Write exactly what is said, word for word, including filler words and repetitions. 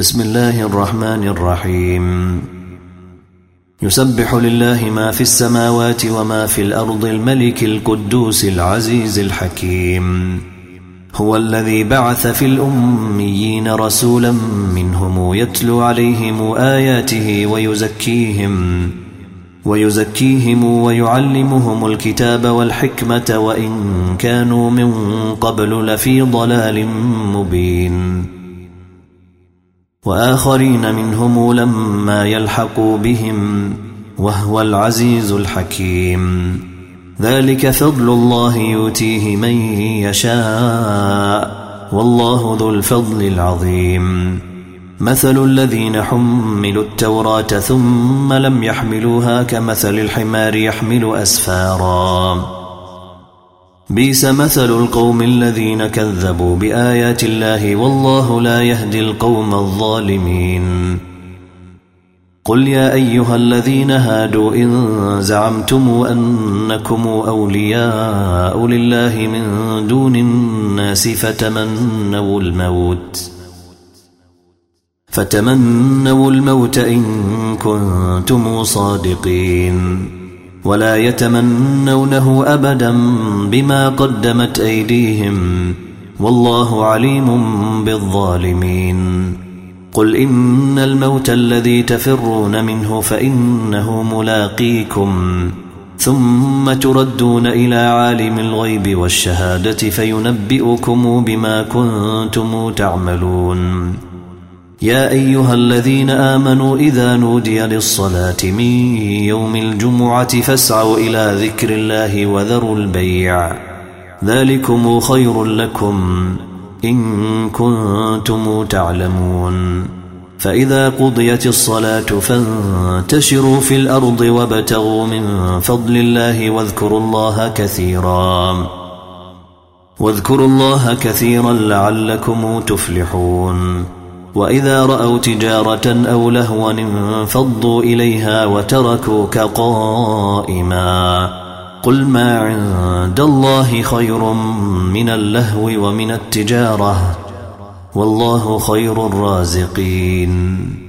بسم الله الرحمن الرحيم يسبح لله ما في السماوات وما في الأرض الملك القدوس العزيز الحكيم هو الذي بعث في الأميين رسولا منهم يتلو عليهم آياته ويزكيهم ويزكيهم ويعلمهم الكتاب والحكمة وإن كانوا من قبل لفي ضلال مبين وآخرين منهم لما يلحقوا بهم وهو العزيز الحكيم ذلك فضل الله يؤتيه من يشاء والله ذو الفضل العظيم مثل الذين حملوا التوراة ثم لم يحملوها كمثل الحمار يحمل أسفارا بئس مثل القوم الذين كذبوا بآيات الله والله لا يهدي القوم الظالمين قل يا أيها الذين هادوا إن زعمتم أنكم أولياء لله من دون الناس فتمنوا الموت فتمنوا الموت إن كنتم صادقين ولا يتمنونه أبدا بما قدمت أيديهم والله عليم بالظالمين قل إن الموت الذي تفرون منه فإنه ملاقيكم ثم تردون إلى عالم الغيب والشهادة فينبئكم بما كنتم تعملون يا أيها الذين آمنوا إذا نودي للصلاة من يوم الجمعة فاسعوا إلى ذكر الله وذروا البيع ذلكم خير لكم إن كنتم تعلمون فإذا قضيت الصلاة فانتشروا في الأرض وابتغوا من فضل الله واذكروا الله كثيرا واذكروا الله كثيرا لعلكم تفلحون وإذا رأوا تجارة أو لهوا انفضوا إليها وتركوك قائما قل ما عند الله خير من اللهو ومن التجارة والله خير الرازقين